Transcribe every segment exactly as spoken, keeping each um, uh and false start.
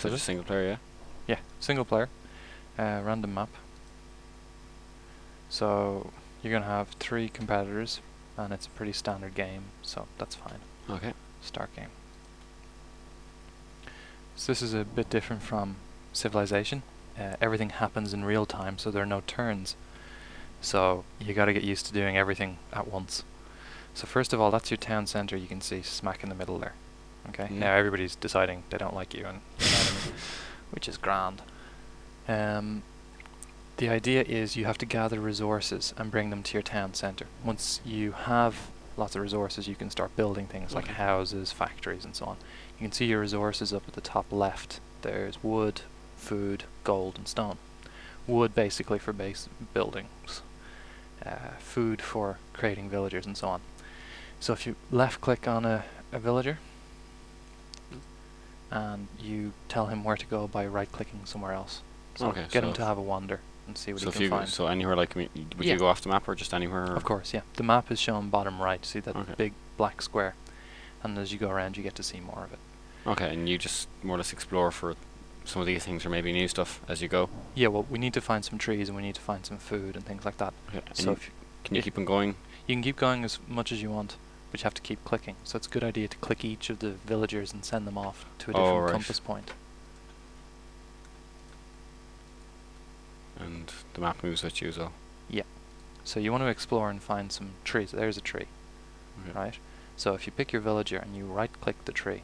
So just single player, yeah? Yeah, single player. Uh, random map. So you're going to have three competitors, and it's a pretty standard game, so that's fine. Okay. Start game. So this is a bit different from Civilization. Uh, everything happens in real time, so there are no turns. So you got to get used to doing everything at once. So first of all, that's your town center. You can see smack in the middle there. Okay. Mm. Now everybody's deciding they don't like you, and you know what I mean? Which is grand. Um, the idea is you have to gather resources and bring them to your town center. Once you have lots of resources, you can start building things like Okay. houses, factories, and so on. You can see your resources up at the top left. There's wood, food, gold, and stone. Wood basically for base buildings. Uh, food for creating villagers, and so on. So if you left click on a, a villager, and you tell him where to go by right clicking somewhere else. So Okay, get so him to have a wander and see what So he if can you go, find. so anywhere like me, would Yeah. you go off the map or just anywhere? Or? Of course, yeah. The map is shown bottom right. See that Okay. big black square, and as you go around, you get to see more of it. Okay, and you just more or less explore for some of these things or maybe new stuff as you go. Yeah, well, we need to find some trees and we need to find some food and things like that. Okay. So And if you, can you if keep on going? you can keep going as much as you want, but you have to keep clicking. So it's a good idea to click each of the villagers and send them off to a Oh, different right. compass point. And the map moves with you as well. So you want to explore and find some trees. There's a tree, Okay. right? So if you pick your villager and you right click the tree,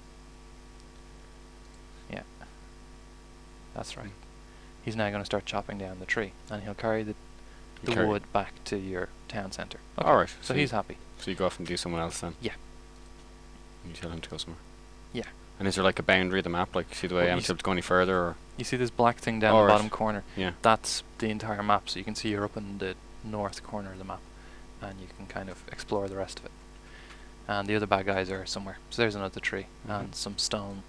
yeah, that's right. He's now going to start chopping down the tree, and he'll carry the, the Carry- wood back to your town center. Alright, So, so he's you- happy. So you go off and do someone else then? Yeah. You tell him to go somewhere? Yeah. And is there like a boundary of the map? Like, see the way Well, I'm you able to go any further or? You see this black thing down Oh, the right. bottom corner? Yeah. That's the entire map, so you can see you're up in the north corner of the map, and you can kind of explore the rest of it. And the other bad guys are somewhere. So there's another tree Mhm. and some stone.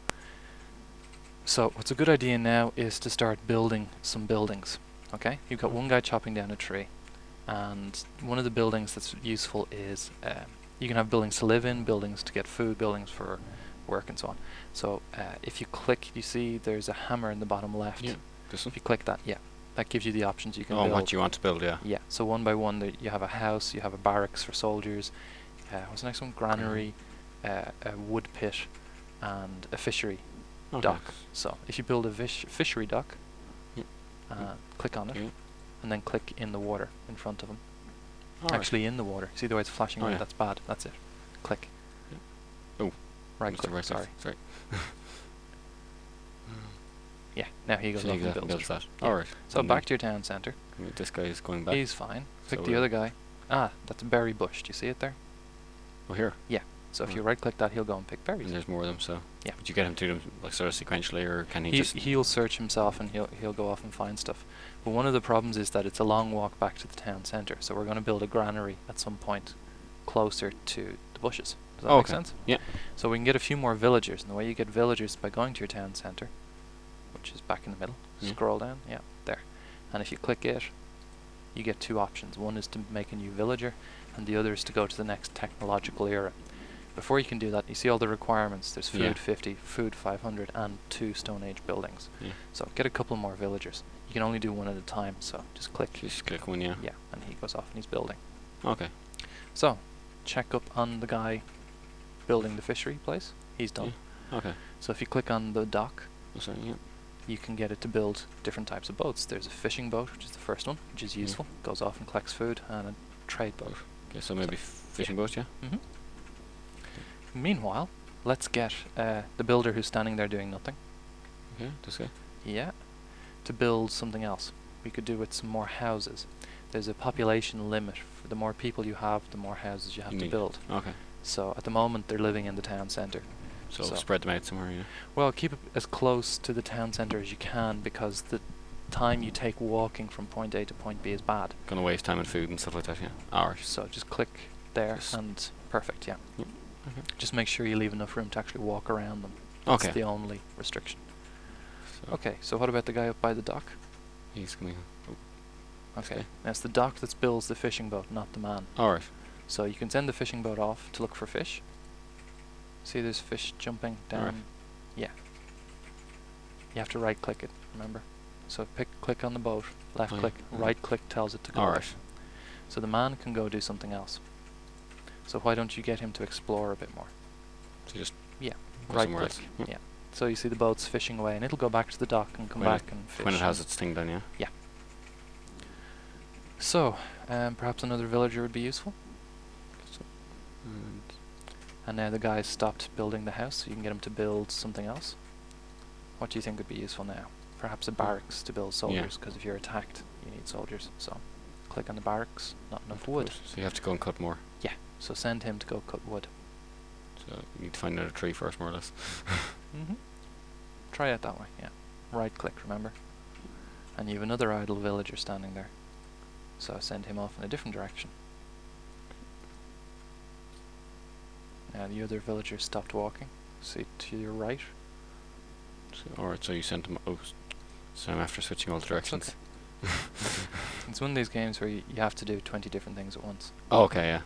So what's a good idea now is to start building some buildings. Okay, you've got one guy chopping down a tree, and one of the buildings that's useful is uh, you can have buildings to live in, buildings to get food, buildings for work, and so on. So uh, if you click, you see there's a hammer in the bottom left. Yeah. This one? If you click that, yeah, that gives you the options you can Oh, build. what you want to build, yeah. Yeah, so one by one, there you have a house, you have a barracks for soldiers. Uh, what's the next one? Granary, uh, a wood pit, and a fishery Okay. dock. So if you build a fish fishery dock, Yeah. uh, Mm. click on it, Yeah. and then click in the water in front of them. Alright. Actually, in the water. See the way it's flashing Oh, red? yeah. That's bad. That's it. Click. Yeah. Oh. Right Must have click. right Sorry. Sorry. Yeah. Now he goes So off you and go- builds. builds that. Yeah. Alright. So And back to your town center. then this guy is going back. He's fine. Pick So the we're- other guy. Ah, that's a berry bush. Do you see it there? Oh, here. So if Oh. you right click that, he'll go and pick berries. And there's more of them, so. Yeah. Would you get him to them like sort of sequentially, or can he, He just? he'll search himself and he'll he'll go off and find stuff. But one of the problems is that it's a long walk back to the town center. So we're going to build a granary at some point closer to the bushes. Does that Oh, make okay. sense? Yeah. So we can get a few more villagers, and the way you get villagers is by going to your town center, which is back in the middle. Yeah. Scroll down, yeah, there. And if you click it, you get two options. One is to make a new villager, and the other is to go to the next technological era. Before you can do that, you see all the requirements. There's food Yeah. fifty, food five hundred, and two Stone Age buildings. Yeah. So get a couple more villagers. You can only do one at a time, so just click. Just click one, yeah. Yeah, and he goes off and he's building. Okay. So, check up on the guy building the fishery place. He's done. Yeah. Okay. So if you click on the dock, Oh, sorry, yeah. you can get it to build different types of boats. There's a fishing boat, which is the first one, which is Yeah. useful. Goes off and collects food, and a trade boat. Okay, so maybe fishing boat, yeah? hmm Meanwhile, let's get uh, the builder who's standing there doing nothing. Okay, this guy. Yeah. To build something else. We could do with some more houses. There's a population limit. For the more people you have, the more houses you have You to need- build. Okay. So at the moment, they're living in the town centre. So, So- spread them out somewhere, yeah. Well, keep it as close to the town centre as you can, because the time you take walking from point A to point B is bad. Gonna waste time and food and stuff like that, yeah. Alright. So just click there Just- and perfect, yeah. Yep. Okay. Just make sure you leave enough room to actually walk around them. That's Okay. the only restriction. So Okay, so what about the guy up by the dock? he's coming. Oh, Okay, Okay. now it's the dock that builds the fishing boat, not the man. alright. So you can send the fishing boat off to look for fish. See there's fish jumping down? Alright. Yeah. You have to right click it, remember? So pick, click on the boat, left Oh, yeah. click, Yeah. right click tells it to go. Alright. So the man can go do something else. So why don't you get him to explore a bit more? So you just Yeah, go right somewhere click. else. Yeah. So you see the boat's fishing away, and it'll go back to the dock and come When back and fish. When it has and- its thing done, yeah. Yeah. So, um, perhaps another villager would be useful. So, and And now the guy's stopped building the house, so you can get him to build something else. What do you think would be useful now? Perhaps a barracks to build soldiers, because if you're attacked, you need soldiers. So, click on the barracks. Not enough wood. So you have to go and cut more. Yeah. So send him to go cut wood. So you need to find another tree first, more or less. Mm-hmm. Try it that way. Yeah. Right click. Remember. And you have another idle villager standing there. So send him off in a different direction. Now the other villager stopped walking. See to your right. So, alright, so you sent him. Oh, s- so I'm after switching all the That's directions. okay. It's one of these games where you, you have to do twenty different things at once. Oh, okay, yeah.